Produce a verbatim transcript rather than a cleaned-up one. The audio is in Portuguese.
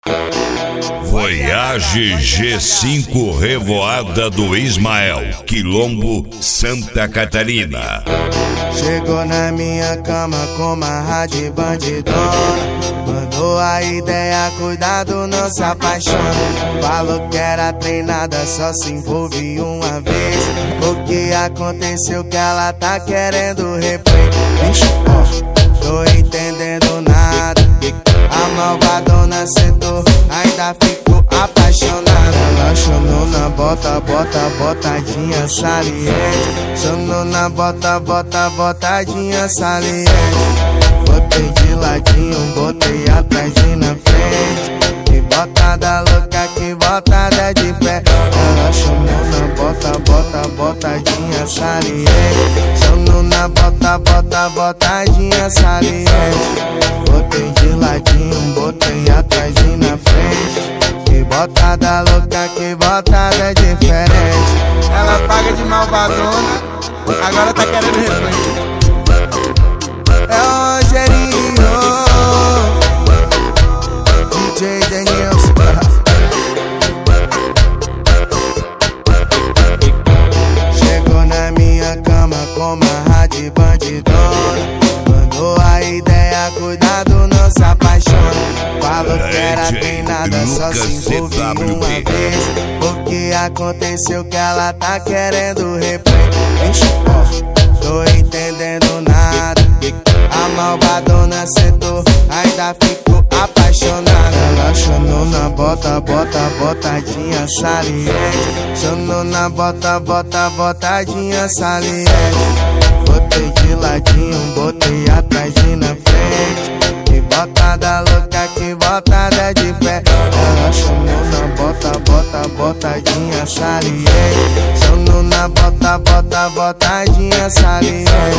Voyage G cinco Revoada do Ismael, Quilombo, Santa Catarina. Chegou na minha cama com uma rádio bandidona, mandou a ideia, cuidado, não se apaixona. Falou que era treinada, só se envolve uma vez. O que aconteceu que ela tá querendo replay? Vixe, ó, tô entendendo nada. A malvadona sentou, ainda ficou apaixonada. Ela chamou na bota, bota, botadinha saliente. Chamou na bota, bota, botadinha saliente. Botei de ladinho, botei atrás e na frente. Que botada louca, que botada de fé. Ela chamou na bota, bota, botadinha saliente. Chamou na bota, bota, botadinha saliente. Botei de ladinho, botei atrás e na frente. Que botada louca, que botada diferente. Ela paga de malvadona, agora tá querendo replay. É o Rogerinho, D J Denilson. Chegou na minha cama com uma rádio bandidona, mandou a ideia, cuidado, não se apaixona. Falou que era treinada, só se envolve uma vez. O que aconteceu que ela tá querendo replay? Vixe, ó, tô entendendo nada. A malvadona sentou, ainda ficou apaixonada. Ela chamou na bota, bota, botadinha saliente. Chamou na bota, bota, botadinha saliente. Botei de ladinho, botei atrás e na frente. Que botada louca, que botada de fé. Ela chamou na bota, bota, botadinha saliente. Chamou na bota, bota, botadinha saliente.